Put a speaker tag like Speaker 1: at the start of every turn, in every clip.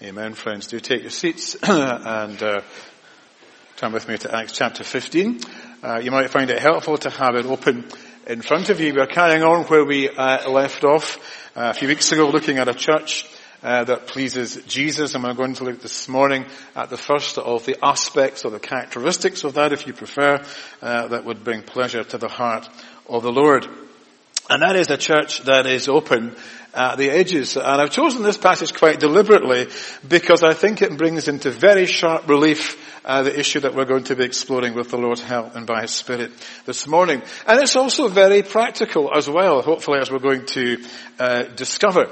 Speaker 1: Amen, friends. Do take your seats and turn with me to Acts chapter 15. You might find it helpful to have it open in front of you. We're carrying on where we left off a few weeks ago, looking at a church that pleases Jesus, and we're going to look this morning at the first of the aspects or the characteristics of that, if you prefer, that would bring pleasure to the heart of the Lord. And that is a church that is open at the edges. And I've chosen this passage quite deliberately because I think it brings into very sharp relief the issue that we're going to be exploring with the Lord's help and by His Spirit this morning. And it's also very practical as well, hopefully, as we're going to discover.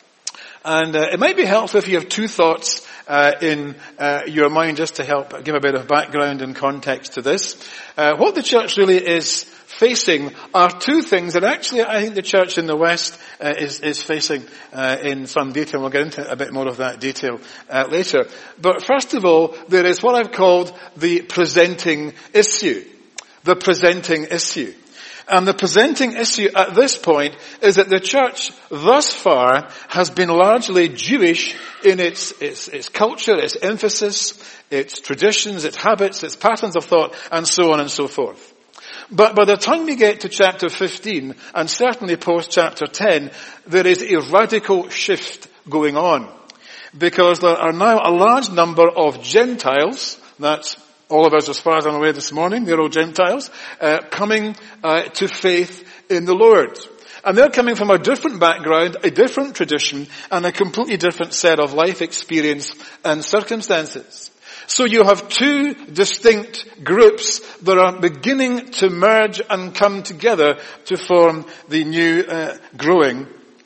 Speaker 1: And it might be helpful if you have two thoughts in your mind just to help give a bit of background and context to this. What the church really is facing are two things that actually I think the church in the West is facing in some detail. We'll get into a bit more of that detail later. But first of all, there is what I've called the presenting issue. The presenting issue. And the presenting issue at this point is that the church thus far has been largely Jewish in its culture, its emphasis, its traditions, its habits, its patterns of thought, and so on and so forth. But by the time we get to chapter 15, and certainly post chapter 10, there is a radical shift going on. Because there are now a large number of Gentiles, that's all of us as far as I'm aware this morning, they're all Gentiles, coming to faith in the Lord. And they're coming from a different background, a different tradition, and a completely different set of life experience and circumstances. So you have two distinct groups that are beginning to merge and come together to form the new growing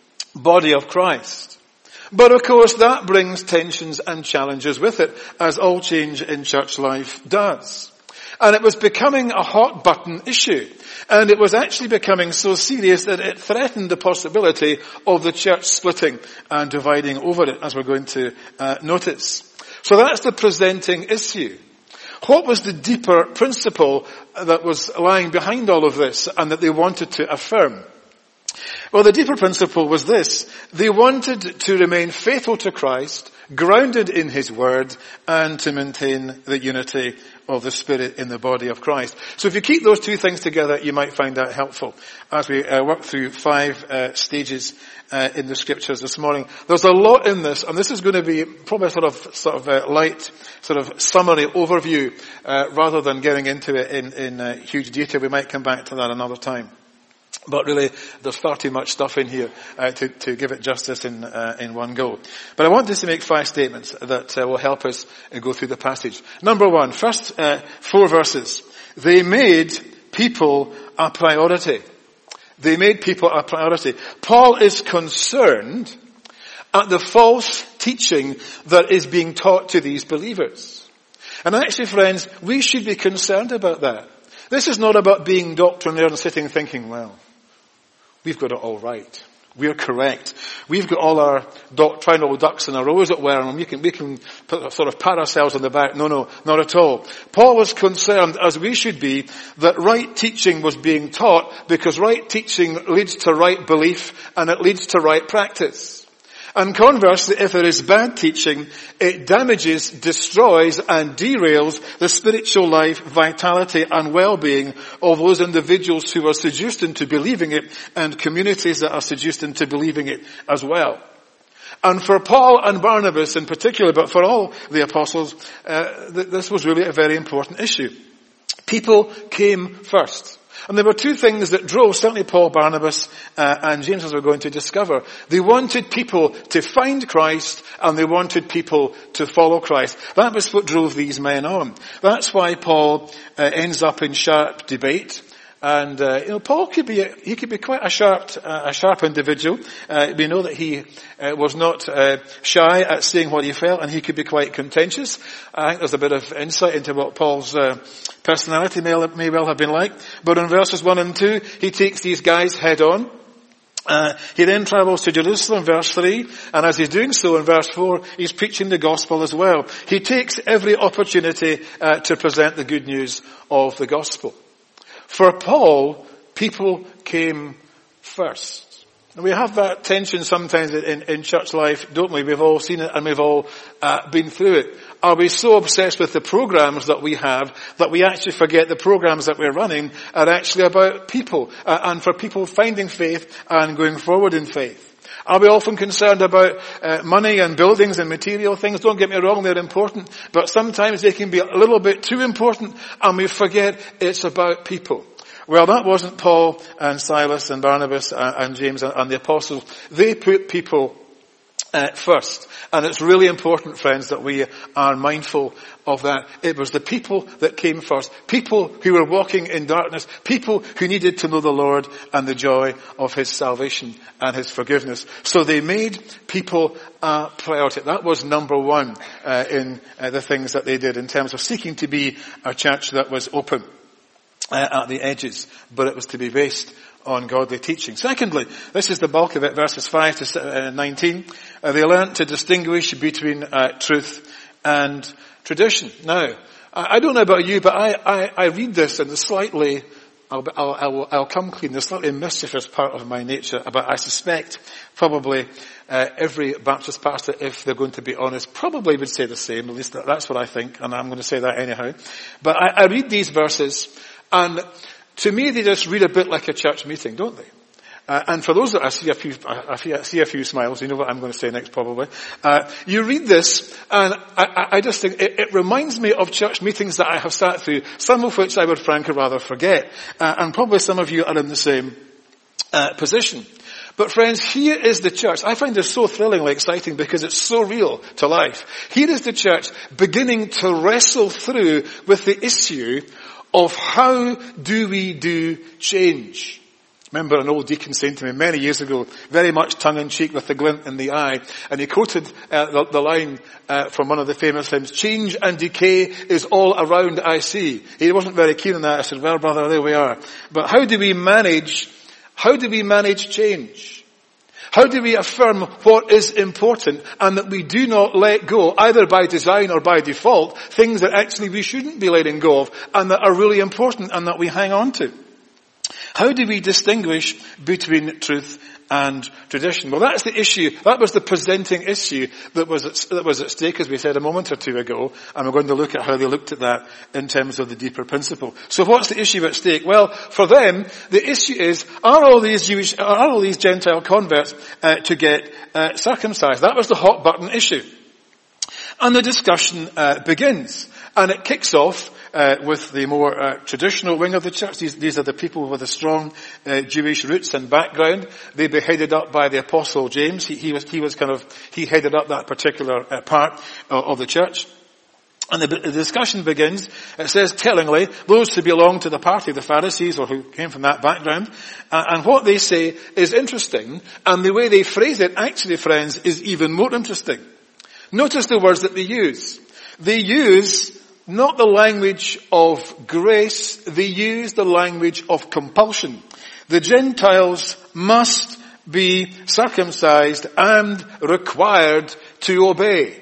Speaker 1: body of Christ. But of course that brings tensions and challenges with it, as all change in church life does. And it was becoming a hot button issue. And it was actually becoming so serious that it threatened the possibility of the church splitting and dividing over it, as we're going to notice. So that's the presenting issue. What was the deeper principle that was lying behind all of this and that they wanted to affirm? Well, the deeper principle was this. They wanted to remain faithful to Christ, grounded in His Word, and to maintain the unity of the Spirit in the body of Christ. So if you keep those two things together, you might find that helpful as we work through 5 stages in the Scriptures this morning. There's a lot in this, and this is going to be probably sort of a light sort of summary overview rather than getting into it in huge detail. We might come back to that another time. But really, there's far too much stuff in here to give it justice in one go. But I want to make 5 statements that will help us go through the passage. Number 1, first 4 verses. They made people a priority. They made people a priority. Paul is concerned at the false teaching that is being taught to these believers. And actually, friends, we should be concerned about that. This is not about being doctrinaire and sitting thinking, well, we've got it all right. We're correct. We've got all our doctrinal ducks in a row, as it were, and we can sort of pat ourselves on the back. No, not at all. Paul was concerned, as we should be, that right teaching was being taught because right teaching leads to right belief and it leads to right practice. And conversely, if there is bad teaching, it damages, destroys and derails the spiritual life, vitality and well-being of those individuals who are seduced into believing it and communities that are seduced into believing it as well. And for Paul and Barnabas in particular, but for all the apostles, this was really a very important issue. People came first. And there were 2 things that drove certainly Paul, Barnabas, and James, as we're going to discover. They wanted people to find Christ, and they wanted people to follow Christ. That was what drove these men on. That's why Paul ends up in sharp debate. And Paul could be quite a sharp individual. We know that he was not shy at saying what he felt, and he could be quite contentious. I think there's a bit of insight into what Paul's personality may well have been like. But in verses 1 and 2, he takes these guys head on. He then travels to Jerusalem, verse 3, and as he's doing so in verse 4, he's preaching the gospel as well. He takes every opportunity to present the good news of the gospel. For Paul, people came first. We have that tension sometimes in church life, don't we? We've all seen it and we've all been through it. Are we so obsessed with the programs that we have that we actually forget the programs that we're running are actually about people and for people finding faith and going forward in faith? Are we often concerned about money and buildings and material things? Don't get me wrong, they're important, but sometimes they can be a little bit too important and we forget it's about people. Well, that wasn't Paul and Silas and Barnabas and James and the apostles. They put people first. And it's really important, friends, that we are mindful of that. It was the people that came first. People who were walking in darkness. People who needed to know the Lord and the joy of His salvation and His forgiveness. So they made people a priority. That was number one in the things that they did in terms of seeking to be a church that was open at the edges, but it was to be based on godly teaching. Secondly, this is the bulk of it, verses 5 to 19. They learnt to distinguish between truth and tradition. Now, I don't know about you, but I read this in the slightly, I'll come clean, the slightly mischievous part of my nature, but I suspect probably every Baptist pastor, if they're going to be honest, probably would say the same. At least that's what I think, and I'm going to say that anyhow. But I read these verses, and to me, they just read a bit like a church meeting, don't they? And for those that I see a few smiles, you know what I'm going to say next probably. You read this, and I just think it reminds me of church meetings that I have sat through, some of which I would frankly rather forget. And probably some of you are in the same position. But friends, here is the church. I find this so thrillingly exciting because it's so real to life. Here is the church beginning to wrestle through with the issue of how do we do change. Remember an old deacon saying to me many years ago, very much tongue-in-cheek with the glint in the eye, and he quoted the line from one of the famous hymns, "Change and decay is all around I see." He wasn't very keen on that. I said, well, brother, there we are. But how do we manage change? How do we affirm what is important and that we do not let go, either by design or by default, things that actually we shouldn't be letting go of and that are really important and that we hang on to? How do we distinguish between truth and tradition? Well, that's the issue. That was the presenting issue that was at stake, as we said a moment or two ago, and we're going to look at how they looked at that in terms of the deeper principle. So what's the issue at stake? Well, for them, the issue is, are all these Gentile converts to get circumcised? That was the hot button issue. And the discussion begins. And it kicks off with the more traditional wing of the church. These are the people with a strong Jewish roots and background. They'd be headed up by the Apostle James. He headed up that particular part of the church. And the discussion begins, it says tellingly, those who belong to the party of the Pharisees or who came from that background. And what they say is interesting, and the way they phrase it, actually, friends, is even more interesting. Notice the words that they use. They use not the language of grace, they use the language of compulsion. The Gentiles must be circumcised and required to obey.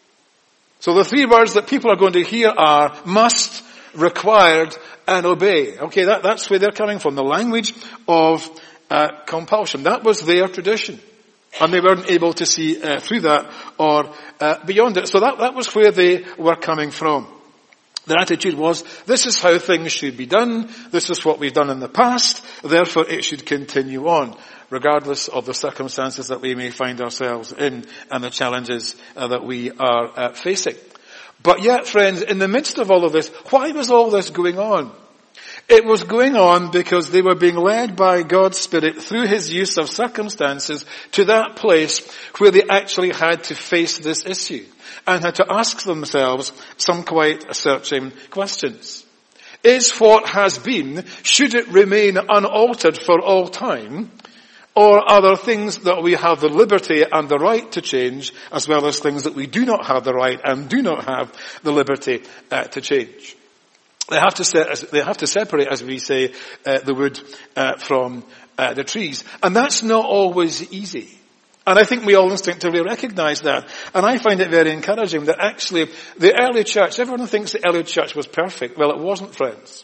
Speaker 1: So the three words that people are going to hear are must, required, and obey. Okay, that's where they're coming from. The language of compulsion. That was their tradition. And they weren't able to see through that or beyond it. So that was where they were coming from. Their attitude was, this is how things should be done, this is what we've done in the past, therefore it should continue on, regardless of the circumstances that we may find ourselves in and the challenges that we are facing. But yet, friends, in the midst of all of this, why was all this going on? It was going on because they were being led by God's Spirit through His use of circumstances to that place where they actually had to face this issue and had to ask themselves some quite searching questions. Is what has been, should it remain unaltered for all time? Or are there things that we have the liberty and the right to change, as well as things that we do not have the right and do not have the liberty to change? They have to separate, as we say, the wood from the trees. And that's not always easy. And I think we all instinctively recognize that. And I find it very encouraging that actually the early church, everyone thinks the early church was perfect. Well, it wasn't, friends.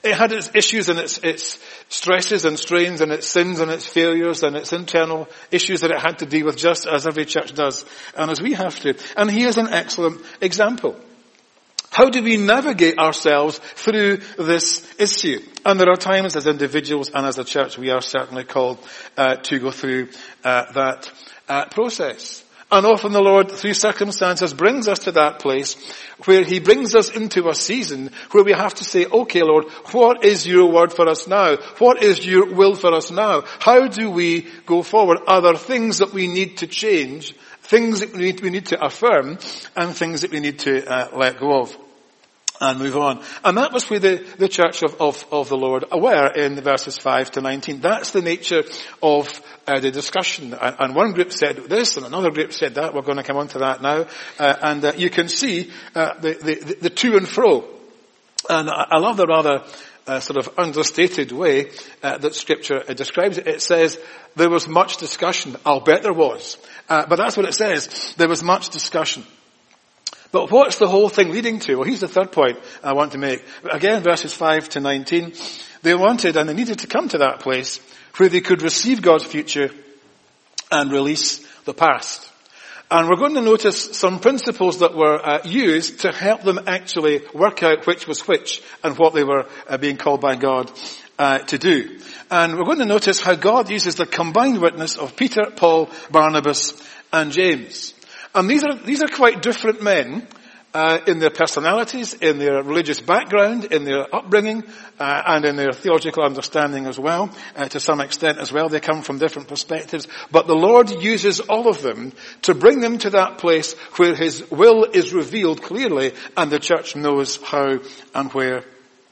Speaker 1: It had its issues and its stresses and strains and its sins and its failures and its internal issues that it had to deal with, just as every church does and as we have to. And here's an excellent example. How do we navigate ourselves through this issue? And there are times as individuals and as a church we are certainly called to go through that process. And often the Lord, through circumstances, brings us to that place where He brings us into a season where we have to say, okay, Lord, what is your word for us now? What is your will for us now? How do we go forward? Are there things that we need to change, things that we need to affirm, and things that we need to let go of and move on? And that was where the church of the Lord were in verses 5 to 19. That's the nature of the discussion. And one group said this and another group said that. We're going to come on to that now. And you can see the to and fro. And I love the rather sort of understated way that Scripture describes it. It says there was much discussion. I'll bet there was. But that's what it says. There was much discussion. But what's the whole thing leading to? Well, here's the third point I want to make. Again, verses 5 to 19. They wanted and they needed to come to that place where they could receive God's future and release the past. And we're going to notice some principles that were used to help them actually work out which was which and what they were being called by God to do. And we're going to notice how God uses the combined witness of Peter, Paul, Barnabas, and James. And these are quite different men in their personalities, in their religious background, in their upbringing, and in their theological understanding as well, to some extent as well. They come from different perspectives. But the Lord uses all of them to bring them to that place where His will is revealed clearly and the church knows how and where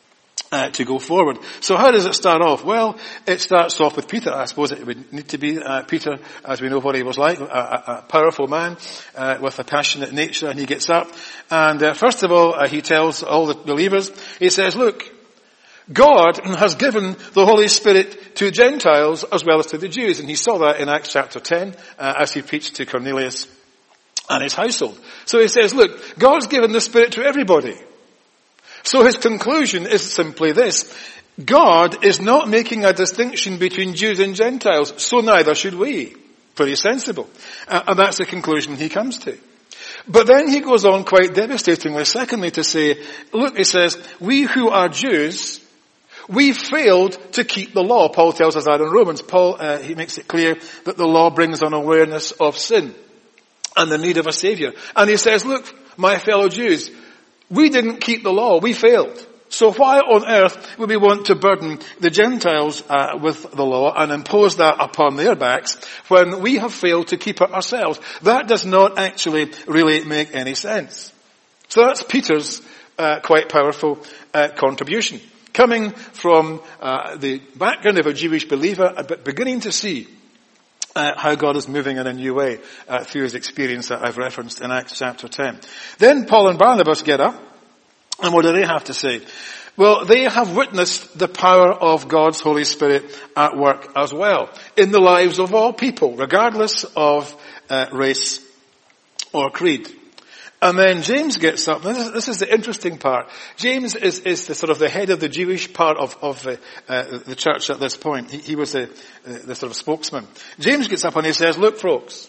Speaker 1: to go forward. So how does it start off? Well, it starts off with Peter. I suppose it would need to be Peter, as we know what he was like, a powerful man with a passionate nature, and he gets up. And first of all, he tells all the believers, he says, look, God has given the Holy Spirit to Gentiles as well as to the Jews. And he saw that in Acts chapter 10 as he preached to Cornelius and his household. So he says, look, God's given the Spirit to everybody. So his conclusion is simply this. God is not making a distinction between Jews and Gentiles, so neither should we. Pretty sensible. And that's the conclusion he comes to. But then he goes on quite devastatingly, secondly, to say, look, he says, we who are Jews, we failed to keep the law. Paul tells us that in Romans. Paul, he makes it clear that the law brings an awareness of sin and the need of a Savior. And he says, look, my fellow Jews, we didn't keep the law. We failed. So why on earth would we want to burden the Gentiles with the law and impose that upon their backs when we have failed to keep it ourselves? That does not actually really make any sense. So that's Peter's quite powerful contribution. Coming from the background of a Jewish believer, but beginning to see how God is moving in a new way through his experience that I've referenced in Acts chapter 10. Then Paul and Barnabas get up, and what do they have to say? Well, they have witnessed the power of God's Holy Spirit at work as well in the lives of all people, regardless of race or creed. And then James gets up. This is the interesting part. James is the sort of the head of the Jewish part of the church at this point. He was the sort of spokesman. James gets up and he says, look, folks,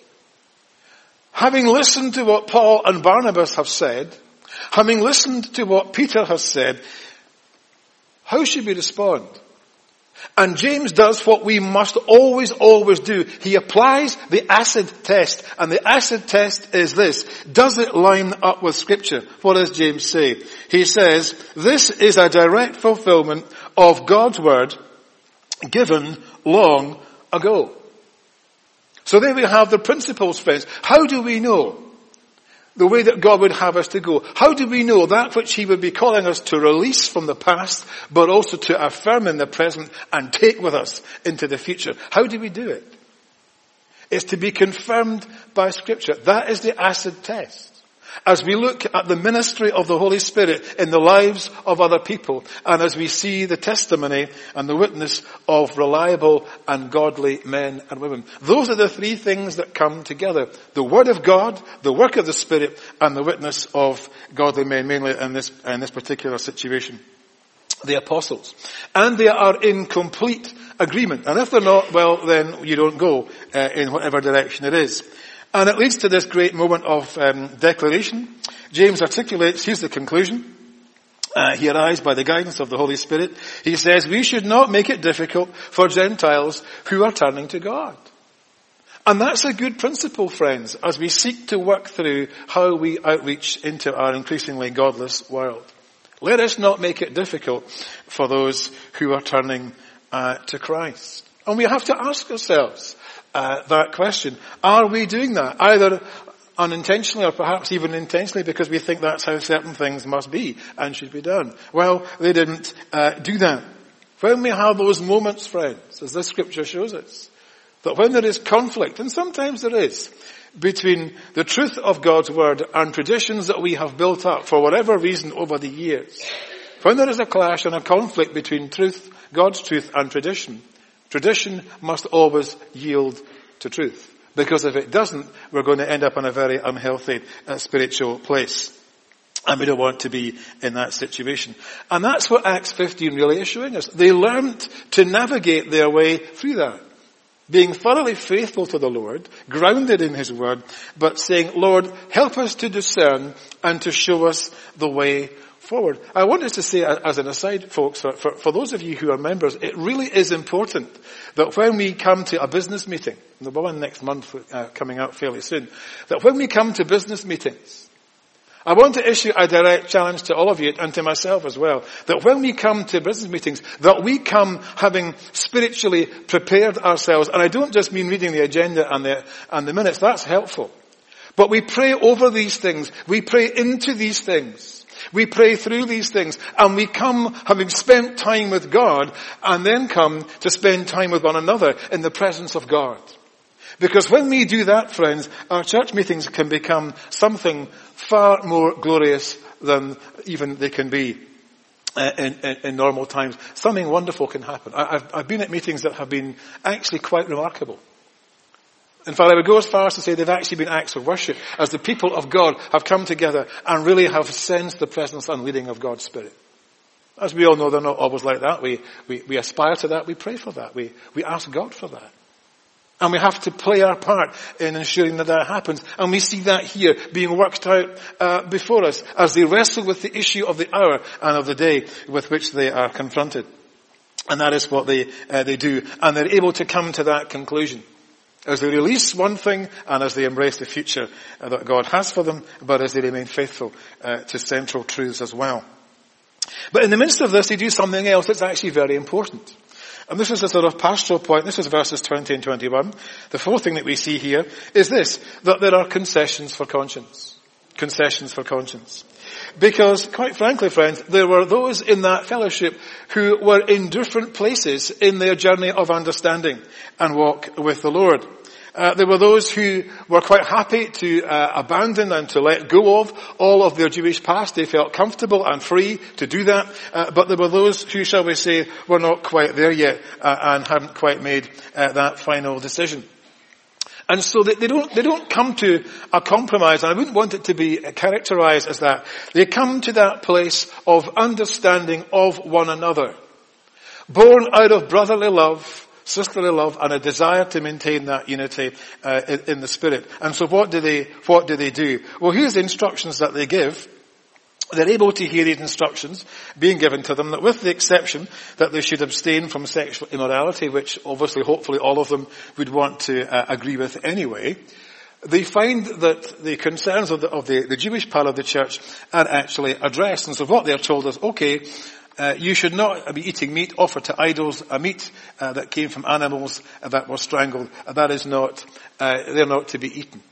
Speaker 1: having listened to what Paul and Barnabas have said, having listened to what Peter has said, how should we respond? And James does what we must always do. He applies the acid test. And the acid test is this. Does it line up with Scripture? What does James say? He says, this is a direct fulfillment of God's word given long ago. So there we have the principles, friends. How do we know the way that God would have us to go? How do we know that which he would be calling us to release from the past, but also to affirm in the present and take with us into the future? How do we do it? It's to be confirmed by Scripture. That is the acid test. As we look at the ministry of the Holy Spirit in the lives of other people, and as we see the testimony and the witness of reliable and godly men and women. Those are the three things that come together. The Word of God, the work of the Spirit, and the witness of godly men, mainly in this particular situation. the apostles. And they are in complete agreement. And if they're not, well, then you don't go in whatever direction it is. And it leads to this great moment of declaration. James articulates, here's the conclusion. He arrives by the guidance of the Holy Spirit. He says, we should not make it difficult for Gentiles who are turning to God. And that's a good principle, friends, as we seek to work through how we outreach into our increasingly godless world. Let us not make it difficult for those who are turning to Christ. And we have to ask ourselves that question. Are we doing that? Either unintentionally or perhaps even intentionally because we think that's how certain things must be and should be done. Well, they didn't do that. When we have those moments, friends, as this scripture shows us, that when there is conflict, and sometimes there is, between the truth of God's word and traditions that we have built up for whatever reason over the years, when there is a clash and a conflict between truth, God's truth and tradition, tradition must always yield to truth. Because if it doesn't, we're going to end up in a very unhealthy spiritual place. And we don't want to be in that situation. And that's what Acts 15 really is showing us. They learned to navigate their way through that. Being thoroughly faithful to the Lord, grounded in His word, but saying, Lord, help us to discern and to show us the way forward. I want us to say, as an aside, folks, for those of you who are members, it really is important that when we come to a business meeting, the one next month coming out fairly soon, that when we come to business meetings, I want to issue a direct challenge to all of you and to myself as well, that when we come to business meetings, that we come having spiritually prepared ourselves. And I don't just mean reading the agenda and the minutes, that's helpful. But we pray over these things, we pray into these things, we pray through these things, and we come having spent time with God, and then come to spend time with one another in the presence of God. Because when we do that, friends, our church meetings can become something far more glorious than even they can be in normal times. Something wonderful can happen. I've been at meetings that have been actually quite remarkable. In fact, I would go as far as to say they've actually been acts of worship as the people of God have come together and really have sensed the presence and leading of God's Spirit. As we all know, they're not always like that. We aspire to that. We pray for that. We ask God for that. And we have to play our part in ensuring that that happens. And we see that here being worked out before us as they wrestle with the issue of the hour and of the day with which they are confronted. And that is what they do. And they're able to come to that conclusion as they release one thing and as they embrace the future that God has for them, but as they remain faithful to central truths as well. But in the midst of this, they do something else that's actually very important. And this is a sort of pastoral point. This is verses 20 and 21. The fourth thing that we see here is this, that there are concessions for conscience. Concessions for conscience. Because, quite frankly, friends, there were those in that fellowship who were in different places in their journey of understanding and walk with the Lord. There were those who were quite happy to abandon and to let go of all of their Jewish past. They felt comfortable and free to do that. But there were those who, shall we say, were not quite there yet and hadn't quite made that final decision. And so they don't come to a compromise, and I wouldn't want it to be characterized as that. They come to that place of understanding of one another, born out of brotherly love, sisterly love, and a desire to maintain that unity in the Spirit. And so what do they do? Well, here's the instructions that they give. They're able to hear these instructions being given to them, that with the exception that they should abstain from sexual immorality, which obviously, hopefully all of them would want to agree with anyway. They find that the concerns of the Jewish part of the church are actually addressed. And so what they're told is, okay, you should not be eating meat offered to idols, a meat that came from animals that were strangled. That is not, they're not to be eaten.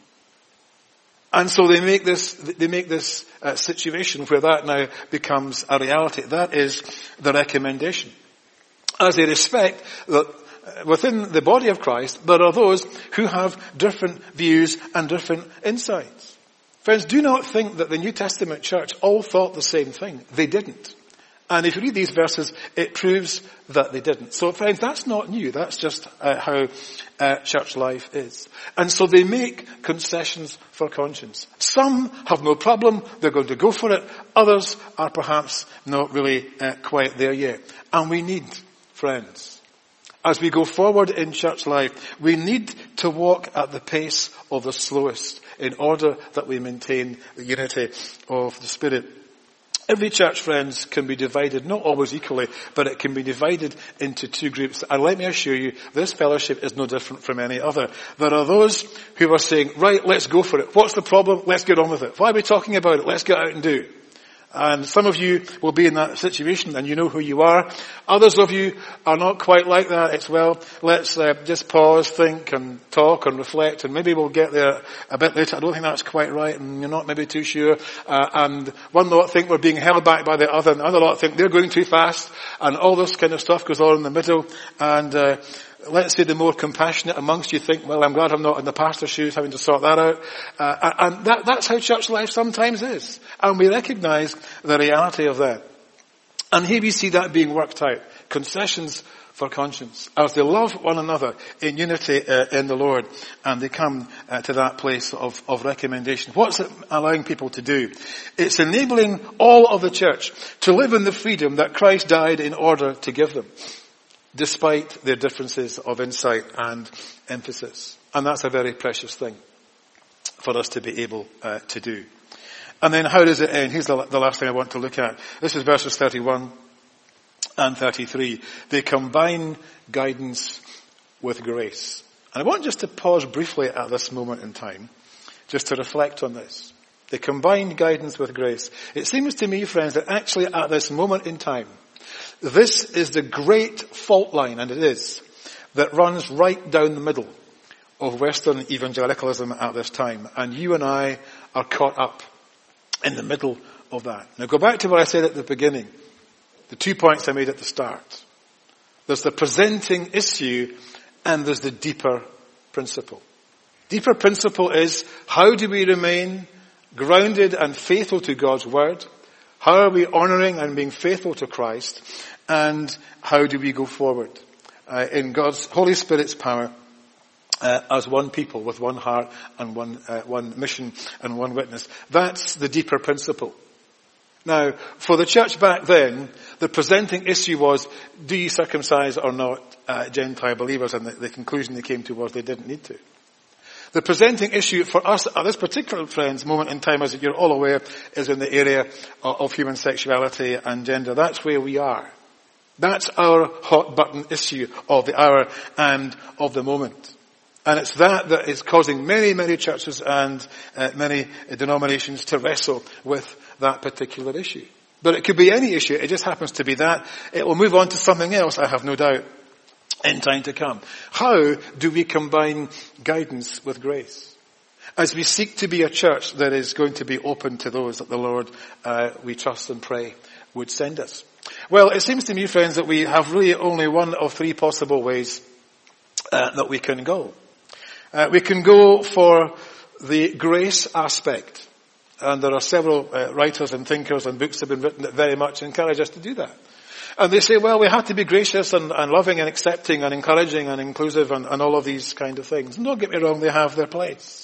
Speaker 1: And so they make this situation where that now becomes a reality. That is the recommendation. As they respect that within the body of Christ, there are those who have different views and different insights. Friends, do not think that the New Testament church all thought the same thing. They didn't. And if you read these verses, it proves that they didn't. So friends, that's not new. That's just how church life is. And so they make concessions for conscience. Some have no problem. They're going to go for it. Others are perhaps not really quite there yet. And we need, friends, as we go forward in church life, we need to walk at the pace of the slowest in order that we maintain the unity of the Spirit. Every church, friends, can be divided, not always equally, but it can be divided into two groups. And let me assure you, this fellowship is no different from any other. There are those who are saying, right, let's go for it. What's the problem? Let's get on with it. Why are we talking about it? Let's get out and do. And some of you will be in that situation and you know who you are. Others of you are not quite like that. It's, well, let's just pause, think and talk and reflect, and maybe we'll get there a bit later. I don't think that's quite right, and you're not maybe too sure. And one lot think we're being held back by the other, and the other lot think they're going too fast, and all this kind of stuff goes on in the middle. And let's say the more compassionate amongst you think, well, I'm glad I'm not in the pastor's shoes having to sort that out. And that's how church life sometimes is. And we recognize the reality of that. And here we see that being worked out. Concessions for conscience. As they love one another in unity in the Lord. And they come to that place of recommendation. What's it allowing people to do? It's enabling all of the church to live in the freedom that Christ died in order to give them, despite their differences of insight and emphasis. And that's a very precious thing for us to be able to do. And then how does it end? Here's the last thing I want to look at. This is verses 31 and 33. They combine guidance with grace. And I want just to pause briefly at this moment in time, just to reflect on this. They combine guidance with grace. It seems to me, friends, that actually at this moment in time, this is the great fault line, and it is, that runs right down the middle of Western evangelicalism at this time. And you and I are caught up in the middle of that. Now go back to what I said at the beginning. The 2 points I made at the start. There's the presenting issue and there's the deeper principle. Deeper principle is, how do we remain grounded and faithful to God's word? How are we honoring and being faithful to Christ? And how do we go forward in God's Holy Spirit's power as one people with one heart and one mission and one witness? That's the deeper principle. Now, for the church back then, the presenting issue was, do you circumcise or not Gentile believers? And the conclusion they came to was they didn't need to. The presenting issue for us at this particular, friends, moment in time, as you're all aware, is in the area of human sexuality and gender. That's where we are. That's our hot button issue of the hour and of the moment. And it's that is causing many, many churches and many denominations to wrestle with that particular issue. But it could be any issue. It just happens to be that. It will move on to something else, I have no doubt, in time to come. How do we combine guidance with grace? As we seek to be a church that is going to be open to those that the Lord, we trust and pray, would send us. Well, it seems to me, friends, that we have really only one of three possible ways that we can go. We can go for the grace aspect. And there are several writers and thinkers and books that have been written that very much encourage us to do that. And they say, well, we have to be gracious and loving and accepting and encouraging and inclusive and all of these kind of things. And don't get me wrong, they have their place.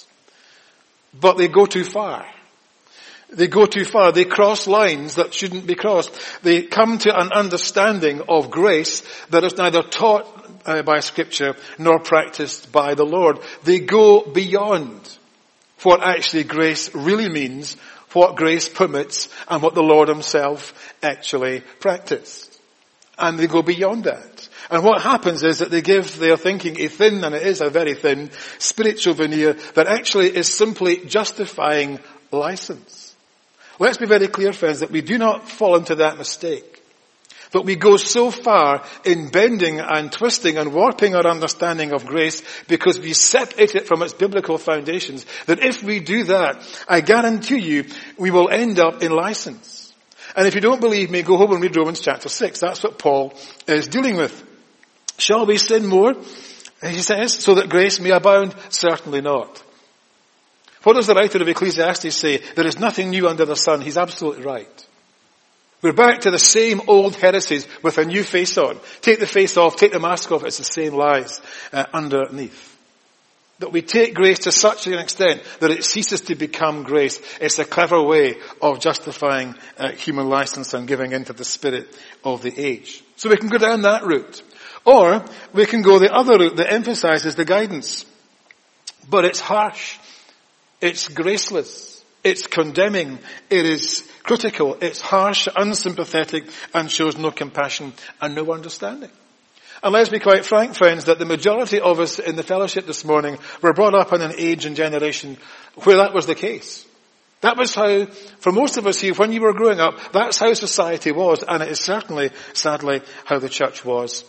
Speaker 1: But they go too far. They go too far. They cross lines that shouldn't be crossed. They come to an understanding of grace that is neither taught by Scripture nor practiced by the Lord. They go beyond what actually grace really means, what grace permits, and what the Lord himself actually practiced. And they go beyond that. And what happens is that they give their thinking a thin, and it is a very thin, spiritual veneer that actually is simply justifying license. Let's be very clear, friends, that we do not fall into that mistake. But we go so far in bending and twisting and warping our understanding of grace because we separate it from its biblical foundations, that if we do that, I guarantee you, we will end up in license. And if you don't believe me, go home and read Romans chapter 6. That's what Paul is dealing with. Shall we sin more? He says, so that grace may abound? Certainly not. What does the writer of Ecclesiastes say? There is nothing new under the sun. He's absolutely right. We're back to the same old heresies with a new face on. Take the face off, take the mask off, it's the same lies underneath. That we take grace to such an extent that it ceases to become grace. It's a clever way of justifying human license and giving into the spirit of the age. So we can go down that route. Or we can go the other route that emphasizes the guidance. But it's harsh. It's graceless. It's condemning. It is critical. It's harsh, unsympathetic, and shows no compassion and no understanding. And let's be quite frank, friends, that the majority of us in the fellowship this morning were brought up in an age and generation where that was the case. That was how, for most of us here, when you were growing up, that's how society was, and it is certainly, sadly, how the church was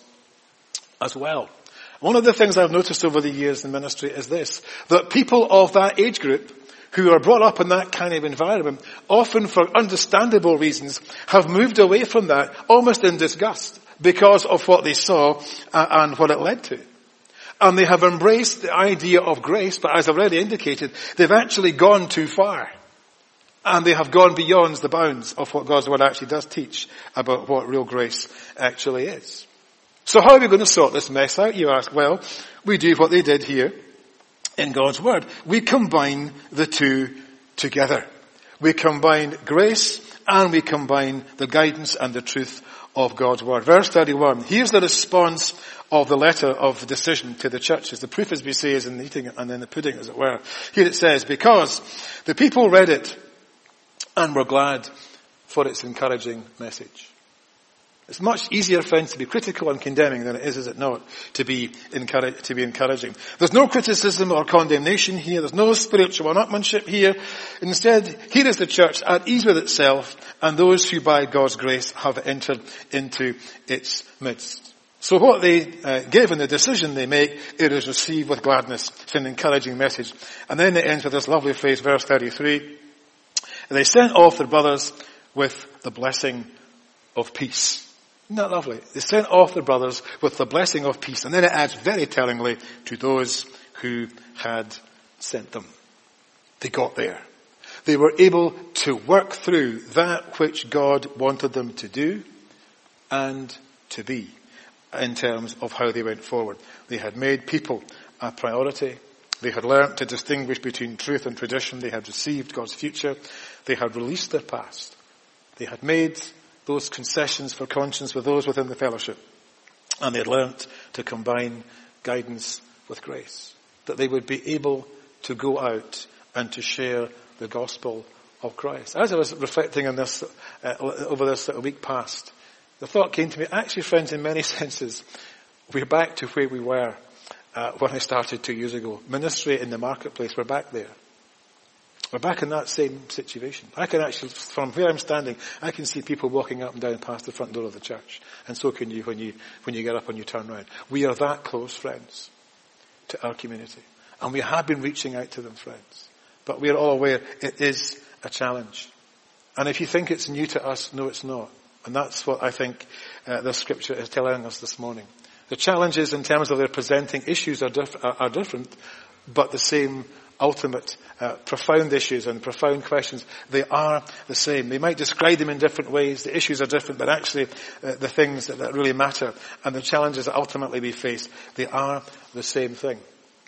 Speaker 1: as well. One of the things I've noticed over the years in ministry is this, that people of that age group who are brought up in that kind of environment, often for understandable reasons, have moved away from that almost in disgust because of what they saw and what it led to. And they have embraced the idea of grace, but as I've already indicated, they've actually gone too far. And they have gone beyond the bounds of what God's word actually does teach about what real grace actually is. So how are we going to sort this mess out, you ask? Well, we do what they did here in God's word. We combine the two together. We combine grace and we combine the guidance and the truth of God's word. Verse 31. Here's the response of the letter of decision to the churches. The proof, as we say, is in the eating and in the pudding, as it were. Here it says, because the people read it and were glad for its encouraging message. It's much easier, friends, to be critical and condemning than it is it not, to be encouraging. There's no criticism or condemnation here. There's no spiritual one-upmanship here. Instead, here is the church at ease with itself and those who by God's grace have entered into its midst. So what they give and the decision they make, it is received with gladness. It's an encouraging message. And then it ends with this lovely phrase, verse 33. They sent off their brothers with the blessing of peace. Isn't that lovely? They sent off their brothers with the blessing of peace. And then it adds very tellingly, to those who had sent them. They got there. They were able to work through that which God wanted them to do and to be in terms of how they went forward. They had made people a priority. They had learnt to distinguish between truth and tradition. They had received God's future. They had released their past. They had made those concessions for conscience with those within the fellowship. And they had learnt to combine guidance with grace. That they would be able to go out and to share the gospel of Christ. As I was reflecting on this, over this week past, the thought came to me, actually friends, in many senses, we're back to where we were when I started 2 years ago. Ministry in the marketplace, we're back there. We're back in that same situation. I can actually, from where I'm standing, I can see people walking up and down past the front door of the church. And so can you when you get up and you turn around. We are that close, friends, to our community. And we have been reaching out to them, friends. But we are all aware it is a challenge. And if you think it's new to us, no, it's not. And that's what I think the scripture is telling us this morning. The challenges in terms of their presenting issues are different, but the same ultimate profound issues and profound questions, they are the same. They might describe them in different ways. The issues are different, but actually the things that really matter and the challenges that ultimately we face, they are the same thing.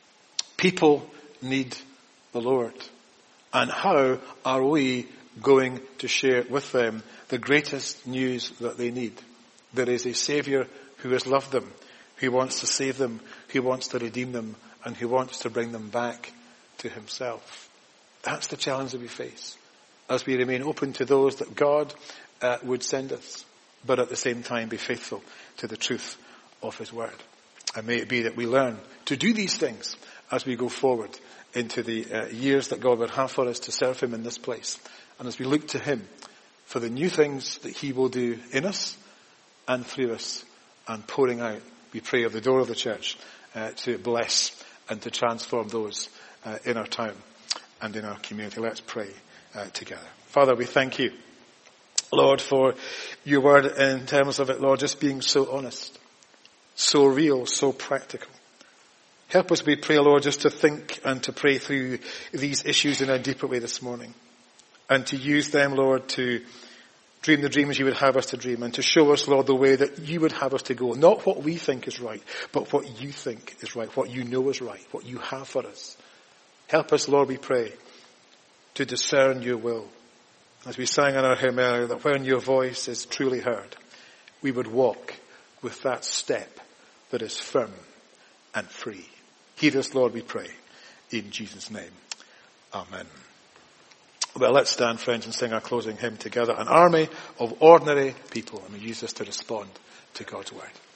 Speaker 1: People need the Lord. And how are we going to share with them the greatest news that they need? There is a Saviour who has loved them, who wants to save them, who wants to redeem them, and who wants to bring them back to himself. That's the challenge that we face as we remain open to those that God would send us, but at the same time be faithful to the truth of his word. And may it be that we learn to do these things as we go forward into the years that God would have for us to serve him in this place. And as we look to him for the new things that he will do in us and through us and pouring out, we pray of the door of the church to bless and to transform those in our town and in our community. Let's pray together. Father, we thank you, Lord, for your word in terms of it, Lord, just being so honest, so real, so practical. Help us, we pray, Lord, just to think and to pray through these issues in a deeper way this morning and to use them, Lord, to dream the dreams you would have us to dream, and to show us, Lord, the way that you would have us to go. Not what we think is right, but what you think is right, what you know is right, what you have for us. Help us, Lord, we pray, to discern your will. As we sang in our hymn earlier, that when your voice is truly heard, we would walk with that step that is firm and free. Hear us, Lord, we pray. In Jesus' name. Amen. Well, let's stand, friends, and sing our closing hymn together. An army of ordinary people. And we use this to respond to God's word.